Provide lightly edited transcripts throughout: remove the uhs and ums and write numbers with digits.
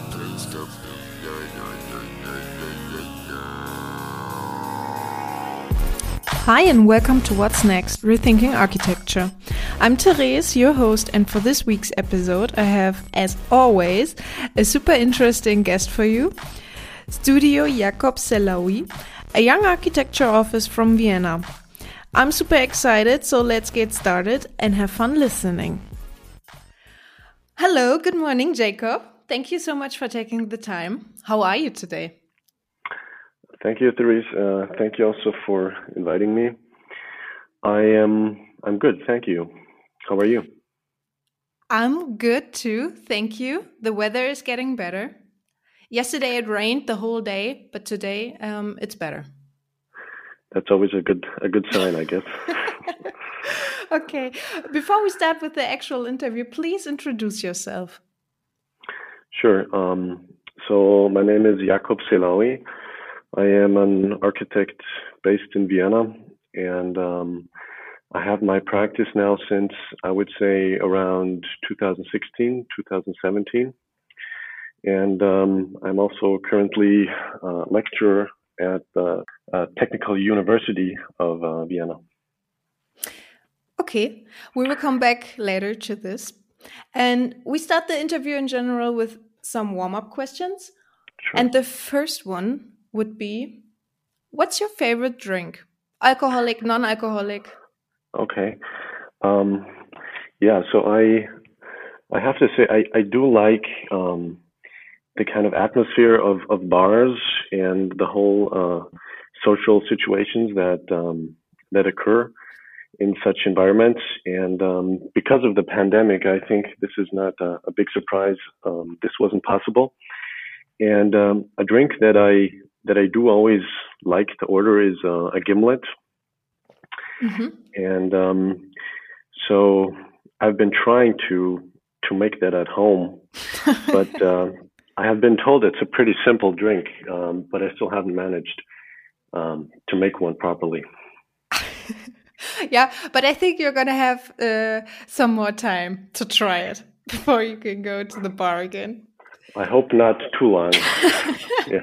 Hi and welcome to What's Next, Rethinking Architecture. I'm Therese, your host, and for this week's episode I have, as always, a super interesting guest for you, Studio Jakob Selaoui, a young architecture office from Vienna. I'm super excited, so let's get started and have fun listening. Hello, good morning, Jakob. Thank you so much for taking the time. How are you today? Thank you, Therese. Thank you also for inviting me. I'm good, thank you. How are you? I'm good too, thank you. The weather is getting better. Yesterday it rained the whole day, but today it's better. That's always a good sign, I guess. Okay, before we start with the actual interview, please introduce yourself. Sure. So my name is Jakob Selaoui. I am an architect based in Vienna, and I have my practice now since, I would say, around 2016, 2017. And I'm also currently a lecturer at the Technical University of Vienna. Okay, we will come back later to this. And we start the interview in general with some warm-up questions. Sure. And the first one would be, what's your favorite drink? Alcoholic, non-alcoholic? Okay. Yeah, so I have to say I do like the kind of atmosphere of bars and the whole social situations that occur in such environments. And because of the pandemic, I think this is not a big surprise. This wasn't possible. And a drink that I do always like to order is a gimlet. Mm-hmm. And so I've been trying to make that at home, but I have been told it's a pretty simple drink, but I still haven't managed to make one properly. Yeah, but I think you're going to have some more time to try it before you can go to the bar again. I hope not too long. Yeah.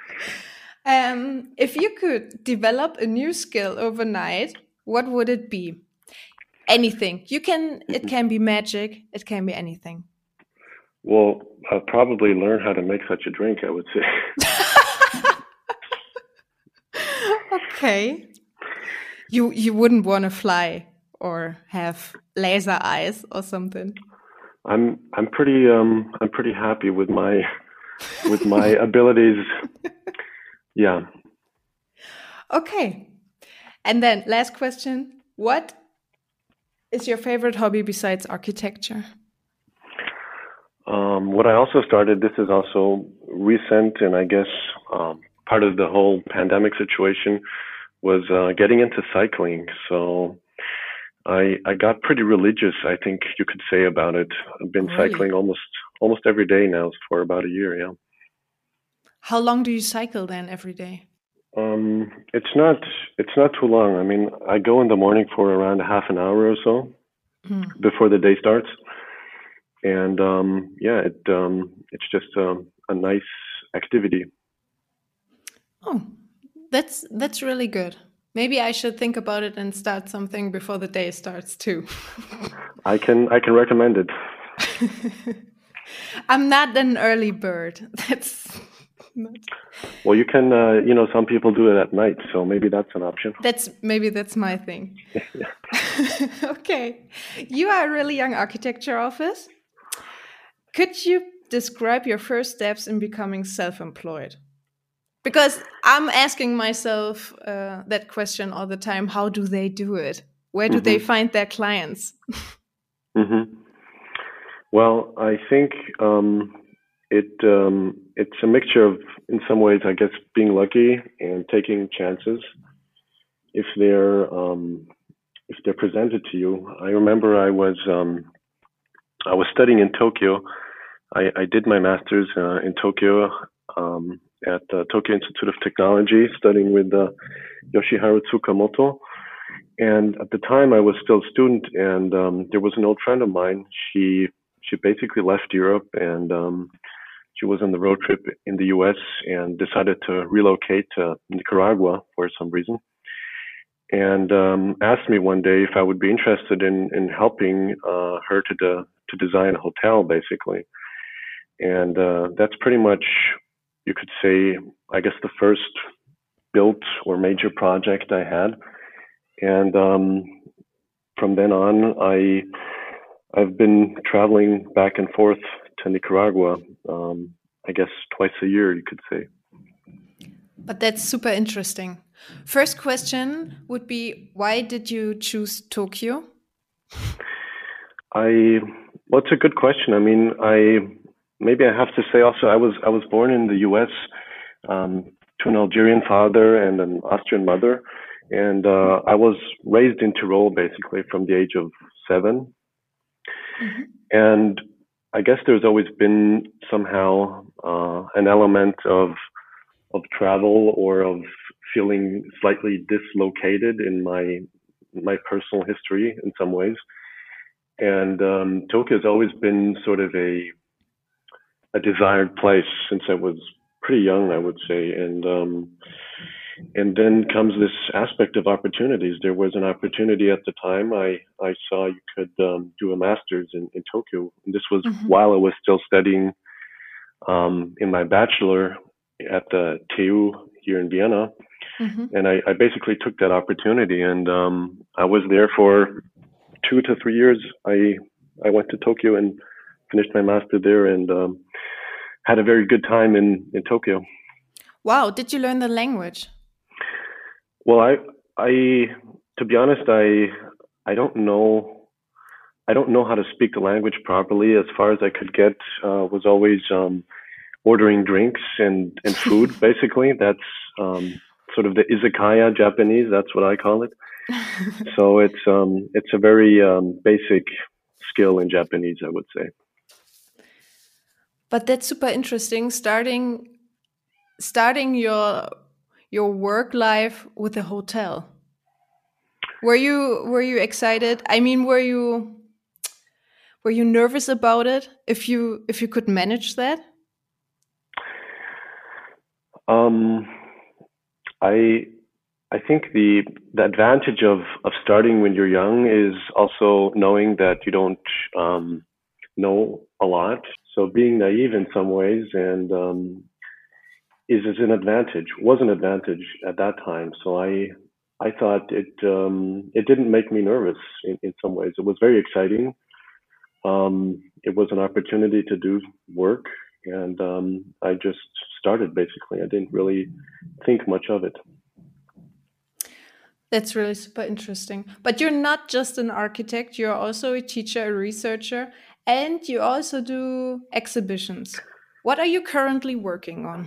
If you could develop a new skill overnight, what would it be? Anything. It can be magic. It can be anything. Well, I'll probably learn how to make such a drink, I would say. Okay. You wouldn't want to fly or have laser eyes or something. I'm pretty happy with my abilities. Yeah. Okay. And then last question, what is your favorite hobby besides architecture? What I also started, this is also recent, and I guess part of the whole pandemic situation was getting into cycling. So I got pretty religious, I think you could say, about it. I've been cycling almost every day now for about a year, yeah. How long do you cycle then every day? It's not too long. I mean, I go in the morning for around a half an hour or so before the day starts. And it's just a nice activity. Oh, that's really good. Maybe I should think about it and start something before the day starts too. I can recommend it. I'm not an early bird. That's not... Well, you can. Some people do it at night, so maybe that's an option. That's my thing. Yeah. Okay, you are a really young architecture office. Could you describe your first steps in becoming self-employed? Because I'm asking myself that question all the time. How do they do it? Where do they find their clients? Well, I think it's a mixture of, in some ways, I guess, being lucky and taking chances if they're presented to you. I remember I was studying in Tokyo. I did my master's in Tokyo at the Tokyo Institute of Technology, studying with Yoshiharu Tsukamoto. And at the time, I was still a student, and there was an old friend of mine. She basically left Europe, and she she was on the road trip in the U.S. and decided to relocate to Nicaragua for some reason, and asked me one day if I would be interested in helping her to design a hotel, basically. And that's pretty much, you could say, I guess, the first built or major project I had. And from then on, I've been traveling back and forth to Nicaragua, I guess twice a year, you could say. But that's super interesting. First question would be, why did you choose Tokyo? Well, it's a good question. I mean, maybe I have to say also, I was born in the U.S. To an Algerian father and an Austrian mother, and I was raised in Tyrol basically from the age of 7. Mm-hmm. And I guess there's always been somehow an element of travel or of feeling slightly dislocated in my personal history in some ways. And Tokyo has always been sort of a desired place since I was pretty young, I would say. And then comes this aspect of opportunities. There was an opportunity at the time. I saw you could do a master's in Tokyo. And this was mm-hmm. while I was still studying in my bachelor at the TU here in Vienna. Mm-hmm. And I basically took that opportunity, and I was there for 2 to 3 years. I went to Tokyo and finished my master there, and had a very good time in Tokyo. Wow! Did you learn the language? Well, I to be honest, I don't know how to speak the language properly. As far as I could get, was always ordering drinks and food. Basically, that's sort of the izakaya Japanese. That's what I call it. So it's a very basic skill in Japanese, I would say. But that's super interesting. Starting your work life with a hotel. Were you excited? I mean, were you nervous about it? If you could manage that? I think the advantage of starting when you're young is also knowing that you don't know a lot. So being naive in some ways and is an advantage. Was an advantage at that time. So I thought it didn't make me nervous in some ways. It was very exciting. It was an opportunity to do work, and I just started basically. I didn't really think much of it. That's really super interesting. But you're not just an architect, you're also a teacher, a researcher, and you also do exhibitions. What are you currently working on?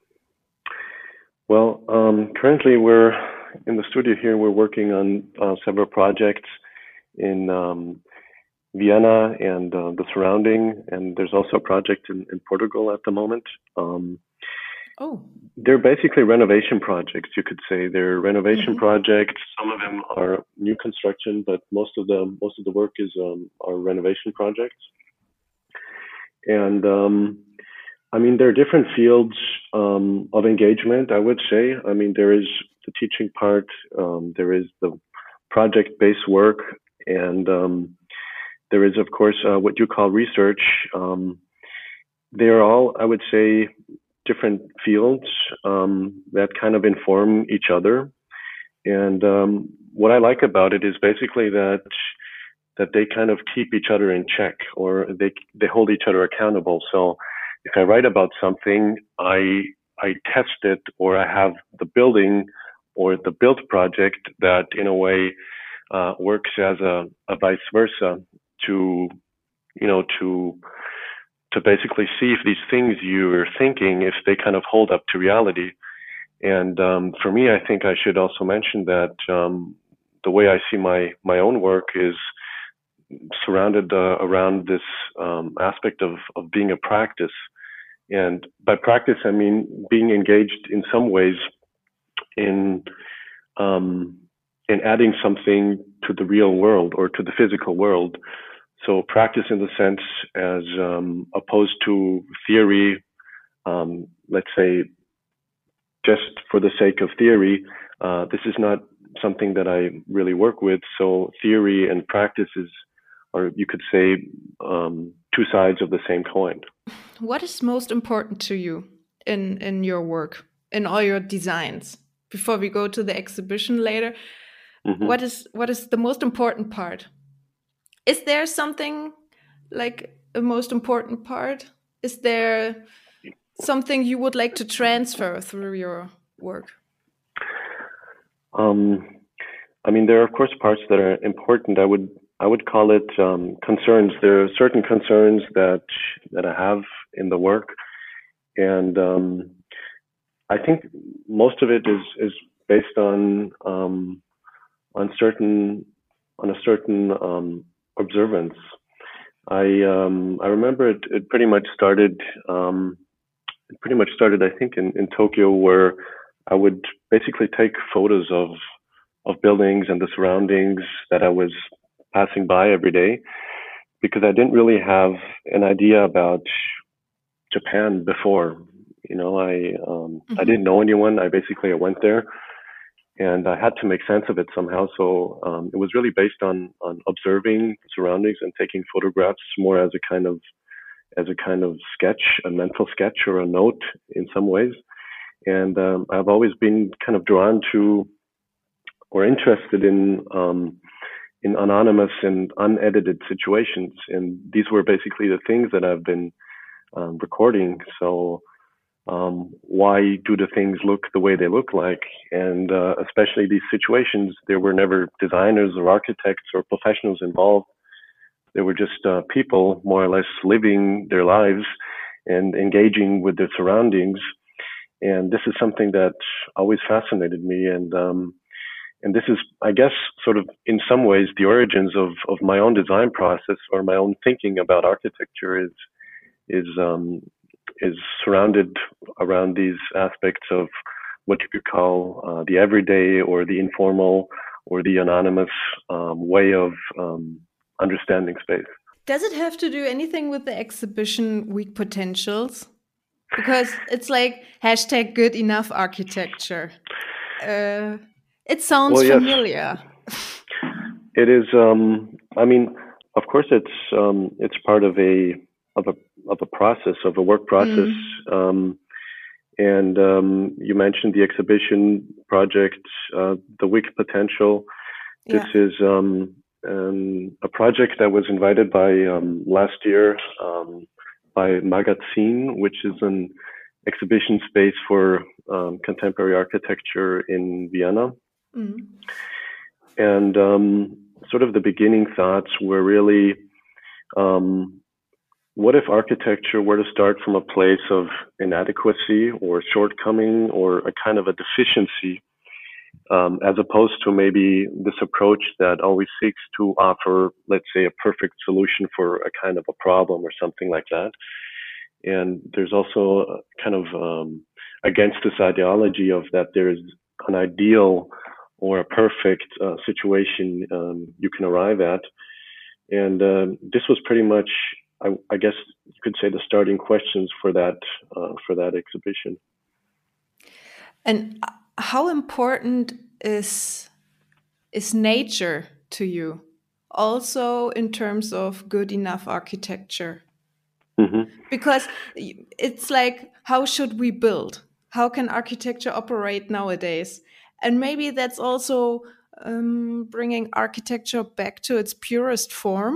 Well, currently we're in the studio here. We're working on several projects in Vienna and the surrounding, and there's also a project in Portugal at the moment. They're basically renovation projects, you could say. They're renovation mm-hmm. projects. Some of them are new construction, but most of the work is are renovation projects. And I mean, there are different fields of engagement, I would say. I mean, there is the teaching part, there is the project-based work, and there is, of course, what you call research. They're all, I would say, different fields that kind of inform each other. And what I like about it is basically that they kind of keep each other in check, or they hold each other accountable. So if I write about something, I test it, or I have the building or the built project that in a way works as a vice versa to basically see if these things you're thinking, if they kind of hold up to reality. And for me, I think I should also mention that the way I see my own work is surrounded around this aspect of being a practice. And by practice, I mean being engaged in some ways in adding something to the real world or to the physical world. So practice in the sense as opposed to theory let's say, just for the sake of theory, this is not something that I really work with. So theory and practice is, or you could say, two sides of the same coin. What is most important to you in your work, in all your designs? Before we go to the exhibition later, what is the most important part? Is there something like a most important part? Is there something you would like to transfer through your work? I mean, there are of course parts that are important. I would call it concerns. There are certain concerns that I have in the work, and I think most of it is based on a certain observance. I remember it pretty much started. I think in Tokyo, where I would basically take photos of buildings and the surroundings that I was passing by every day, because I didn't really have an idea about Japan before. You know, I didn't know anyone. I went there, and I had to make sense of it somehow. So it was really based on observing surroundings and taking photographs, more as a kind of sketch, a mental sketch or a note in some ways. And I've always been kind of drawn to or interested in anonymous and unedited situations, and these were basically the things that I've been recording. So why do the things look the way they look like? And especially these situations, there were never designers or architects or professionals involved. There were just people more or less living their lives and engaging with their surroundings. And this is something that always fascinated me. And this is, I guess, sort of in some ways the origins of my own design process, or my own thinking about architecture is surrounded around these aspects of what you could call the everyday or the informal or the anonymous way of understanding space. Does it have to do anything with the exhibition Weak Potentials? Because it's like hashtag good enough architecture. It sounds familiar. It is. I mean, of course, it's part of a process, of a work process. And you mentioned the exhibition project, the Weak Potential. This is a project that was invited by last year by Magazin, which is an exhibition space for contemporary architecture in Vienna. And sort of the beginning thoughts were really, what if architecture were to start from a place of inadequacy or shortcoming or a kind of a deficiency, as opposed to maybe this approach that always seeks to offer, let's say, a perfect solution for a kind of a problem or something like that. And there's also a kind of against this ideology of that there is an ideal or a perfect situation you can arrive at. And this was pretty much, I guess you could say, the starting questions for that exhibition. And how important is nature to you, also in terms of good enough architecture? Because it's like, how should we build? How can architecture operate nowadays? And maybe that's also bringing architecture back to its purest form.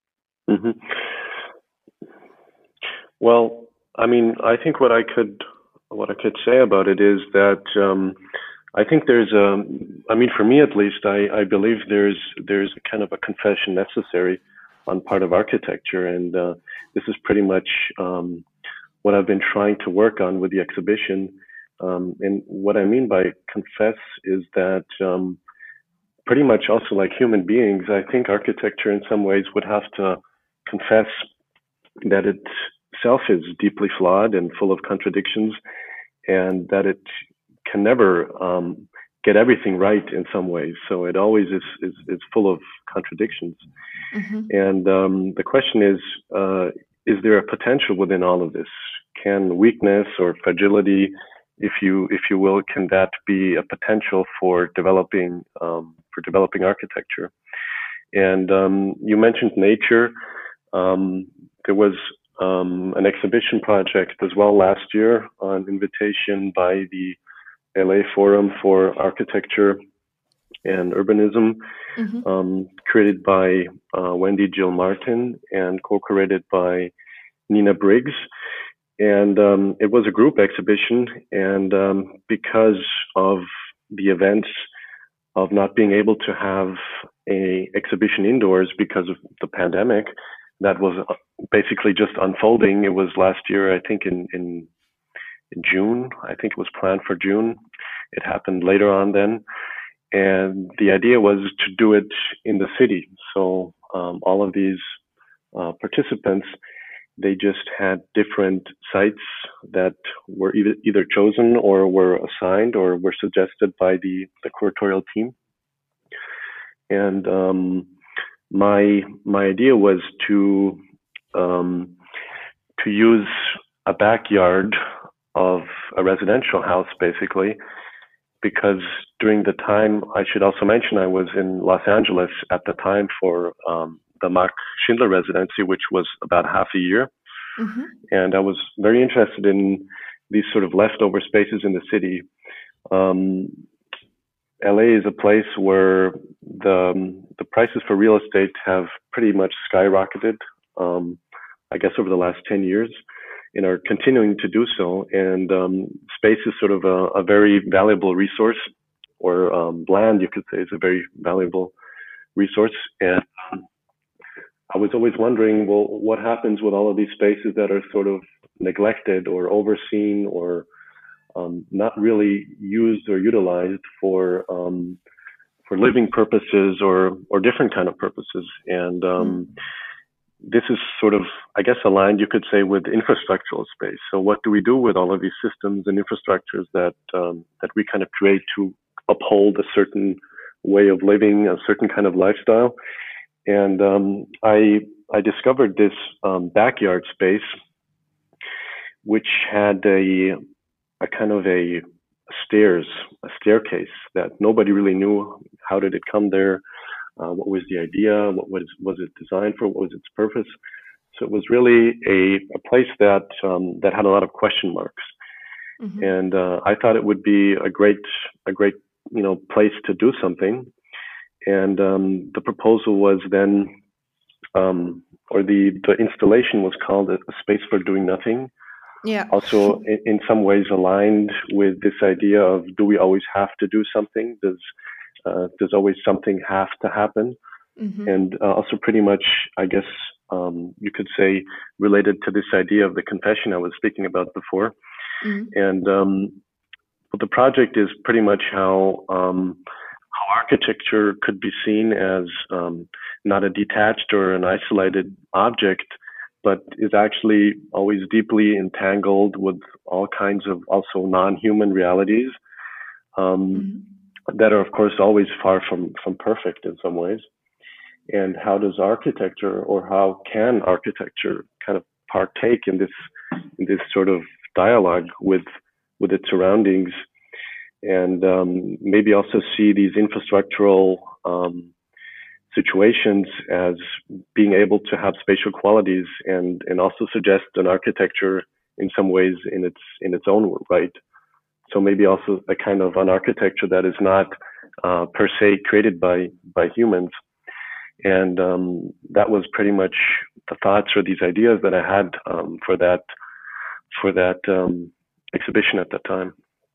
Well, I mean, I think what I could say about it is that I think there's I mean, for me at least, I believe there's a kind of a confession necessary on part of architecture, and this is pretty much what I've been trying to work on with the exhibition. And what I mean by confess is that pretty much also like human beings, I think architecture in some ways would have to confess that itself is deeply flawed and full of contradictions, and that it can never get everything right in some ways. So it always is full of contradictions. And the question is there a potential within all of this? can weakness or fragility, if you will, can that be a potential for developing architecture? And you mentioned nature. There was an exhibition project as well last year on invitation by the LA Forum for Architecture and Urbanism, created by Wendy Jill Martin and co-curated by Nina Briggs. And it was a group exhibition, and because of the events of not being able to have a exhibition indoors because of the pandemic, that was basically just unfolding. It was last year, I think in June. I think it was planned for June. It happened later on then. And the idea was to do it in the city. So all of these participants, they just had different sites that were either chosen or were assigned or were suggested by the curatorial team. And my idea was to use a backyard of a residential house, basically, because during the time, I should also mention, I was in Los Angeles at the time for the Max Schindler residency, which was about half a year. And I was very interested in these sort of leftover spaces in the city. LA is a place where the prices for real estate have pretty much skyrocketed, I guess, over the last 10 years, and are continuing to do so. And space is sort of a very valuable resource, or land, you could say, is a very valuable resource. And I was always wondering, well, what happens with all of these spaces that are sort of neglected or overseen or not really used or utilized for living purposes or different kind of purposes. And this is sort of, I guess, aligned, you could say, with infrastructural space. So what do we do with all of these systems and infrastructures that we kind of create to uphold a certain way of living, a certain kind of lifestyle? And I discovered this backyard space, which had a kind of a staircase that nobody really knew. How did it come there? What was the idea? What was it designed for? What was its purpose? So it was really a place that had a lot of question marks. And I thought it would be a great place to do something. And the proposal was then, or the installation was called a space for doing nothing. Yeah. Also, in some ways aligned with this idea of, do we always have to do something? Does always something have to happen? And also pretty much, I guess, you could say, related to this idea of the confession I was speaking about before. And the project is pretty much how architecture could be seen as not a detached or an isolated object, but is actually always deeply entangled with all kinds of also non-human realities that are, of course, always far from perfect in some ways. And how does architecture, or how can architecture kind of partake in this sort of dialogue with its surroundings, and maybe also see these infrastructural situations as being able to have spatial qualities, and also suggest an architecture in some ways in its own right. So maybe also a kind of an architecture that is not per se created by humans. And that was pretty much the thoughts or these ideas that I had for that exhibition at that time.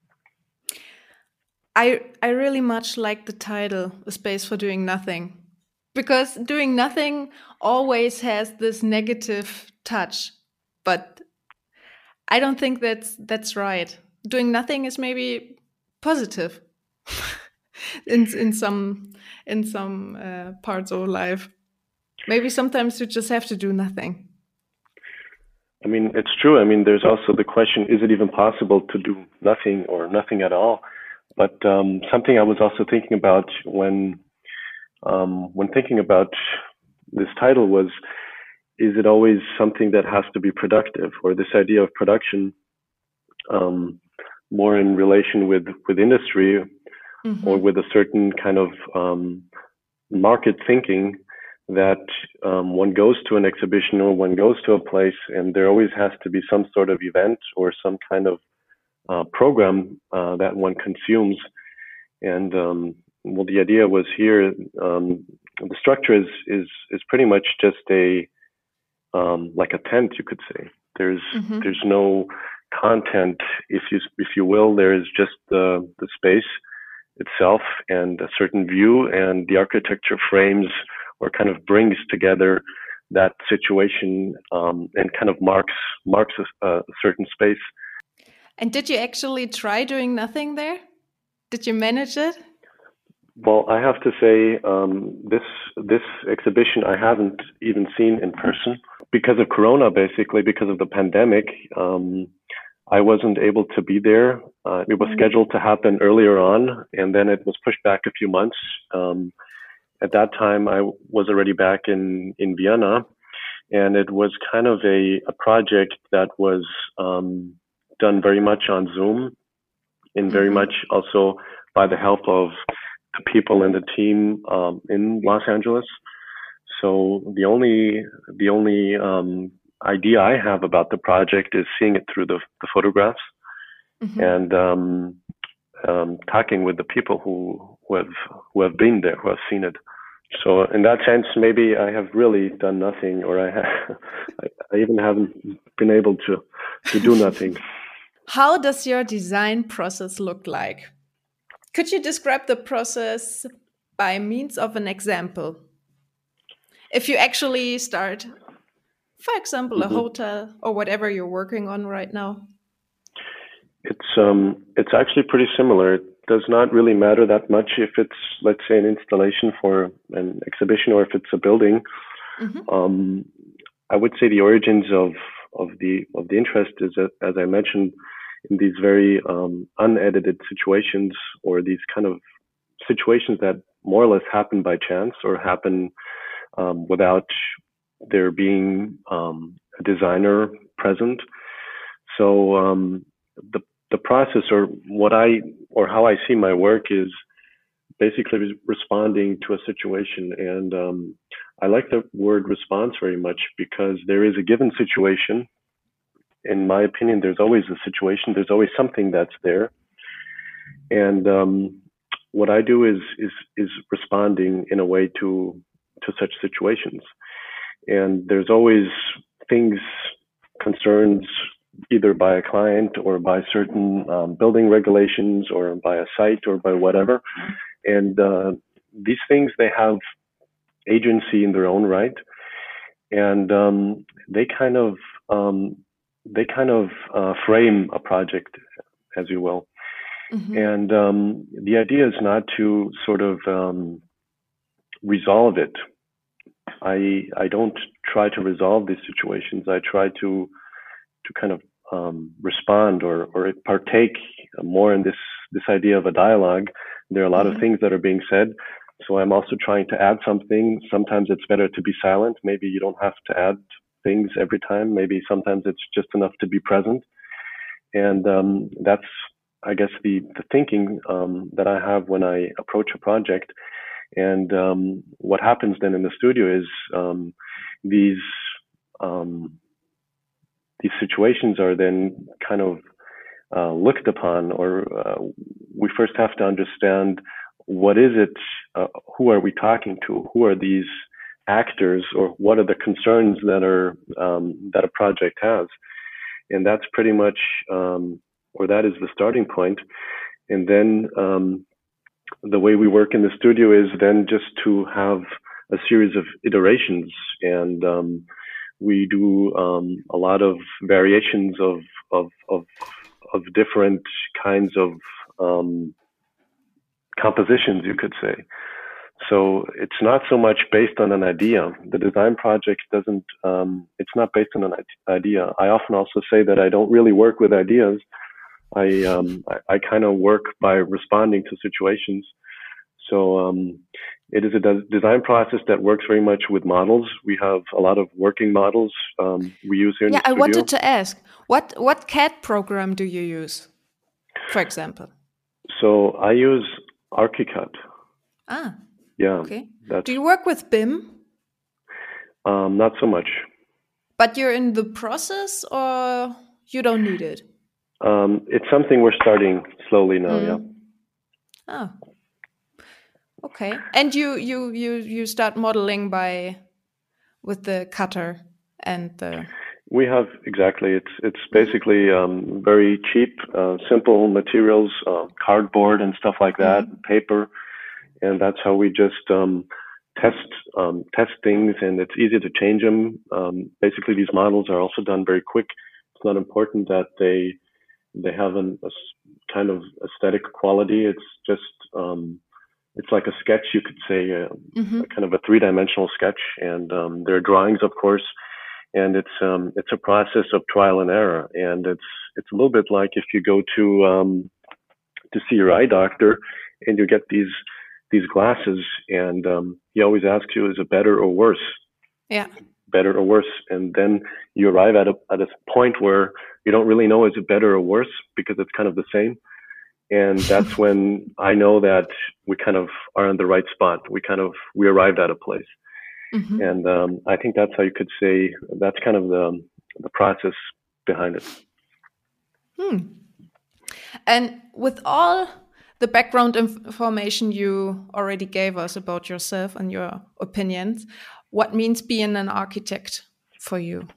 I really much like the title, A Space for Doing Nothing, because doing nothing always has this negative touch, but I don't think that's right. Doing nothing is maybe positive in some parts of life. Maybe sometimes you just have to do nothing. I mean, it's true. I mean, there's also the question, is it even possible to do nothing or nothing at all? But something I was also thinking about when thinking about this title was, is it always something that has to be productive, or this idea of production, more in relation with industry or with a certain kind of market thinking that one goes to an exhibition or one goes to a place and there always has to be some sort of event or some kind of program that one consumes. And well, the idea was here, the structure is pretty much just a like a tent, you could say. There's no content, if you will. There is just the space itself and a certain view, and the architecture frames or kind of brings together that situation and kind of marks a certain space. And did you actually try doing nothing there? Did you manage it? Well, I have to say, this exhibition I haven't even seen in person because of Corona, basically because of the pandemic. I wasn't able to be there. It was scheduled to happen earlier on, and then it was pushed back a few months. At that time, I was already back in Vienna, and it was kind of a project that was done very much on Zoom and very much also by the help of the people in the team in Los Angeles. So the only idea I have about the project is seeing it through the photographs and talking with the people who have been there, who have seen it. So in that sense, maybe I have really done nothing, or I even haven't been able to do nothing. How does your design process look like? Could you describe the process by means of an example? If you actually start, for example, a hotel or whatever you're working on right now. It's actually pretty similar. It does not really matter that much if it's, let's say, an installation for an exhibition or if it's a building. I would say the origins of the interest is, as I mentioned, in these very unedited situations, or these kind of situations that more or less happen by chance or happen without there being a designer present. So the process, or how I see my work, is basically responding to a situation. And I like the word response very much because there is a given situation. In my opinion, there's always a situation. There's always something that's there. And what I do is responding in a way to such situations. And there's always things, concerns, either by a client or by certain building regulations or by a site or by whatever. And these things, they have agency in their own right. And they kind of frame a project, as you will. And the idea is not to sort of resolve it. I don't try to resolve these situations. I try to kind of respond or partake more in this idea of a dialogue. There are a lot of things that are being said. So I'm also trying to add something. Sometimes it's better to be silent. Maybe you don't have to add things every time. Maybe sometimes it's just enough to be present. And that's, I guess, the thinking that I have when I approach a project. And what happens then in the studio is these situations are then kind of looked upon, or we first have to understand what is it, who are we talking to, who are these actors, or what are the concerns that a project has. And that's pretty much, or that is the starting point. And then the way we work in the studio is then just to have a series of iterations, and we do a lot of variations of different kinds of compositions, you could say. So it's not so much based on an idea. The design project doesn't, it's not based on an idea. I often also say that I don't really work with ideas. I kind of work by responding to situations. So It is a design process that works very much with models. We have a lot of working models we use here in the I studio. wanted to ask, what CAD program do you use, for example? So I use Archicad. Ah, yeah. Okay. Do you work with BIM? Not so much. But you're in the process, or you don't need it? It's something we're starting slowly now. Yeah. Oh, okay. And you start modeling with the cutter and the. We have exactly. It's basically very cheap, simple materials, cardboard and stuff like that, paper, and that's how we just test things, and it's easy to change them. Basically, these models are also done very quick. It's not important that they have a kind of aesthetic quality. It's just it's like a sketch, you could say, a kind of a three-dimensional sketch, and there are drawings, of course. And it's a process of trial and error, and it's a little bit like if you go to see your eye doctor, and you get these glasses, and he always asks you, is it better or worse? Yeah. Better or worse, and then you arrive at a point where you don't really know, is it better or worse, because it's kind of the same. And that's when I know that we kind of are in the right spot. We arrived at a place. And I think that's how you could say that's kind of the process behind it. And with all the background information you already gave us about yourself and your opinions, what means being an architect for you?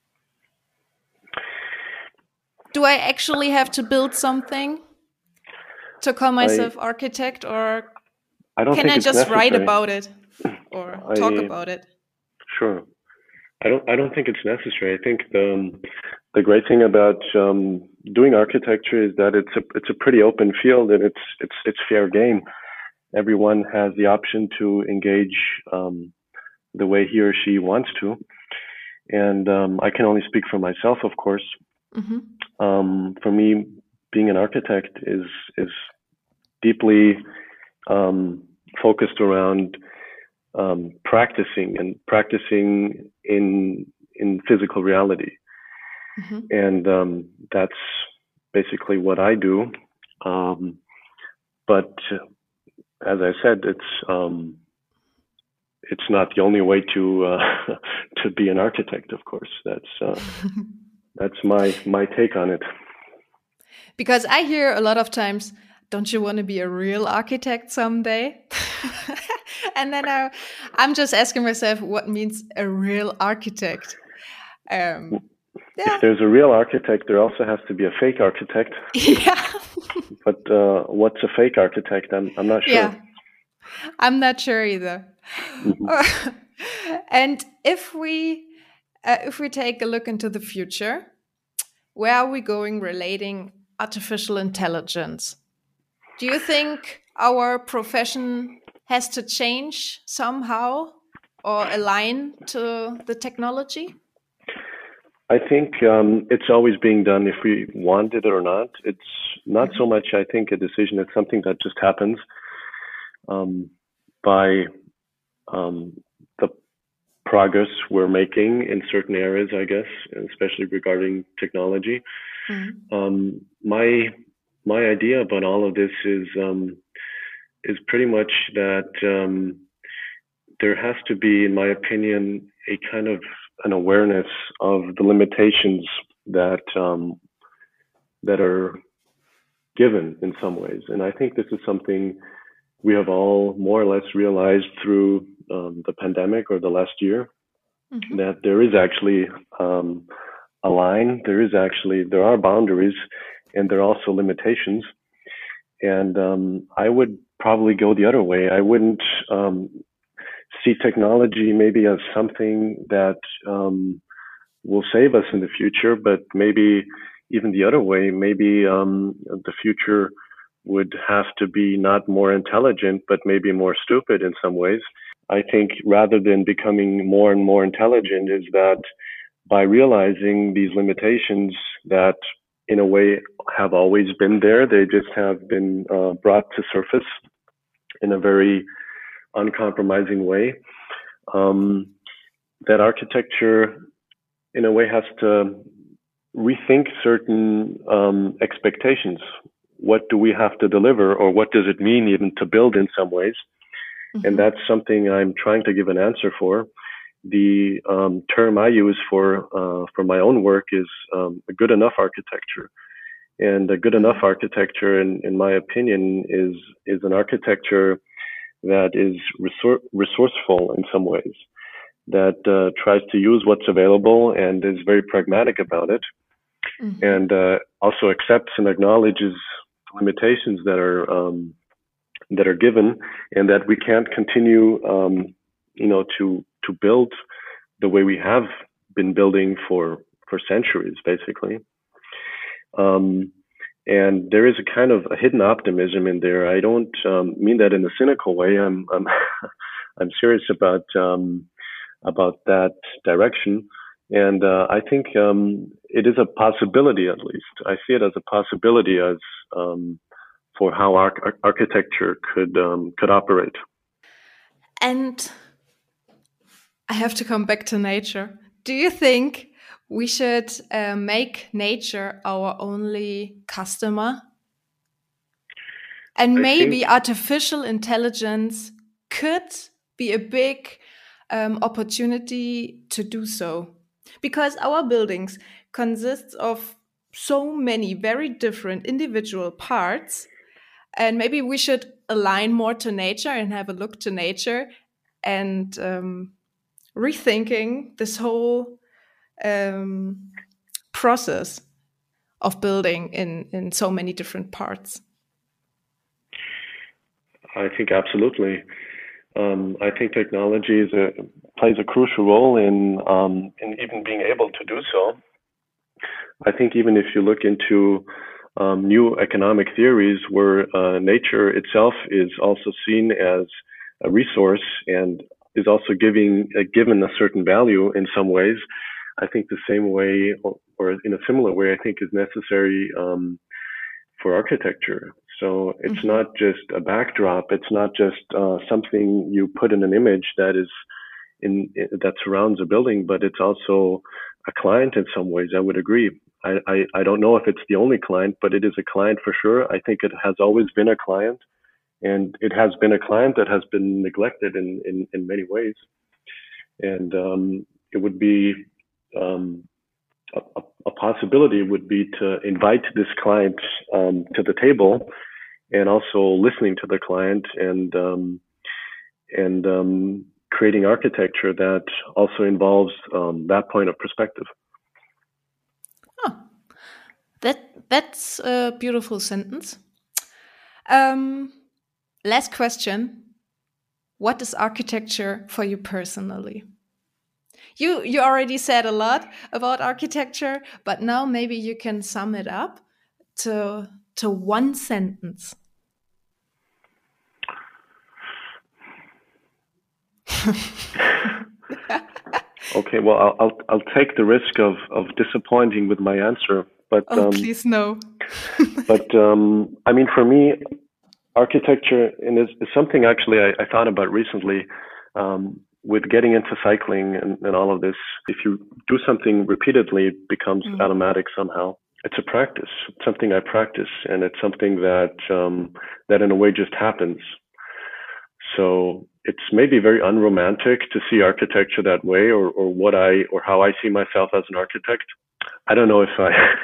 Do I actually have to build something to call myself architect, or can I just write about it or talk about it? Sure. I don't think it's necessary. I think the great thing about doing architecture is that it's a pretty open field, and it's fair game. Everyone has the option to engage the way he or she wants to, and I can only speak for myself, of course. For me, being an architect is deeply focused around practicing in physical reality. And that's basically what I do. But as I said, it's not the only way to to be an architect, of course. That's my take on it. Because I hear a lot of times, don't you want to be a real architect someday? And then I'm just asking myself, what means a real architect? If there's a real architect, there also has to be a fake architect. Yeah. But what's a fake architect? I'm not sure. Yeah. I'm not sure either. And if we take a look into the future, where are we going relating artificial intelligence? Do you think our profession has to change somehow or align to the technology? I think it's always being done if we want it or not. It's not so much, I think, a decision. It's something that just happens by the progress we're making in certain areas, I guess, especially regarding technology. My idea about all of this is pretty much that there has to be, in my opinion, a kind of an awareness of the limitations that are given in some ways. And I think this is something we have all more or less realized through the pandemic or the last year, that there is actually a line, there are boundaries, and there are also limitations. And I would probably go the other way. I wouldn't see technology maybe as something that will save us in the future, but maybe even the other way, maybe the future would have to be not more intelligent, but maybe more stupid in some ways. I think rather than becoming more and more intelligent is that by realizing these limitations that in a way have always been there, they just have been brought to surface in a very uncompromising way. That architecture, in a way, has to rethink certain expectations. What do we have to deliver, or what does it mean even to build in some ways? Mm-hmm. And that's something I'm trying to give an answer for. The term I use for my own work is a good enough architecture. And a good enough architecture, in my opinion, is an architecture that is resourceful in some ways, that tries to use what's available and is very pragmatic about it, mm-hmm. and also accepts and acknowledges limitations that are given, and that we can't continue, to build the way we have been building for centuries, basically. And there is a kind of a hidden optimism in there. I don't mean that in a cynical way. I'm serious about that direction. And I think it is a possibility, at least. I see it as a possibility as for how architecture could operate. And I have to come back to nature. Do you think we should make nature our only customer? And maybe artificial intelligence could be a big opportunity to do so. Because our buildings consist of so many very different individual parts. And maybe we should align more to nature and have a look to nature and rethinking this whole process of building in so many different parts. I think absolutely. I think technology plays a crucial role in even being able to do so. I think even if you look into new economic theories where nature itself is also seen as a resource and is also given a certain value in some ways, I think the same way, or in a similar way, I think is necessary for architecture. So it's mm-hmm. not just a backdrop. It's not just something you put in an image that surrounds a building, but it's also a client in some ways. I would agree. I don't know if it's the only client, but it is a client for sure. I think it has always been a client, and it has been a client that has been neglected in many ways. And it would be a possibility would be to invite this client to the table, and also listening to the client and creating architecture that also involves that point of perspective. Oh, that's a beautiful sentence. Last question. What is architecture for you personally? You already said a lot about architecture, but now maybe you can sum it up to one sentence. Okay, well, I'll take the risk of disappointing with my answer, but please no. But I mean, for me, architecture is something actually I thought about recently. With getting into cycling and all of this, if you do something repeatedly, it becomes automatic somehow. It's a practice. It's something I practice, and it's something that in a way just happens. So it's maybe very unromantic to see architecture that way, or how I see myself as an architect. I don't know if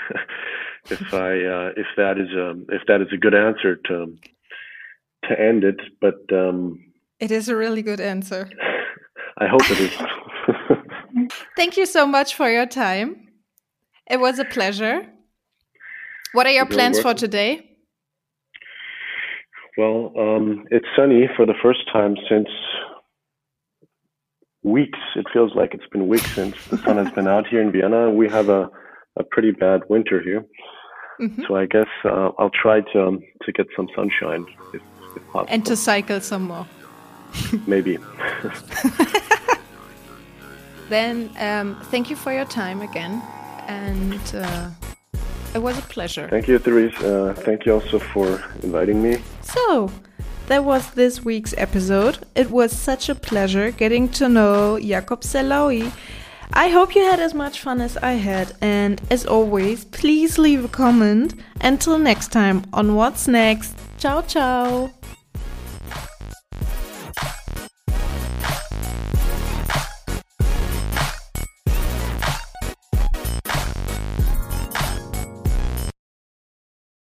that is a good answer to end it, but it is a really good answer. I hope it is. Thank you so much for your time. It was a pleasure. What are your plans for today? Well, it's sunny for the first time since weeks. It feels like it's been weeks since the sun has been out here in Vienna. We have a pretty bad winter here. Mm-hmm. So I guess I'll try to get some sunshine if possible. And to cycle some more. Maybe. Then thank you for your time again, and it was a pleasure. Thank you, Therese. Thank you also for inviting me. So, that was this week's episode. It was such a pleasure getting to know Jakob Selawi. I hope you had as much fun as I had, and as always, please leave a comment. Until next time on What's Next. Ciao, ciao.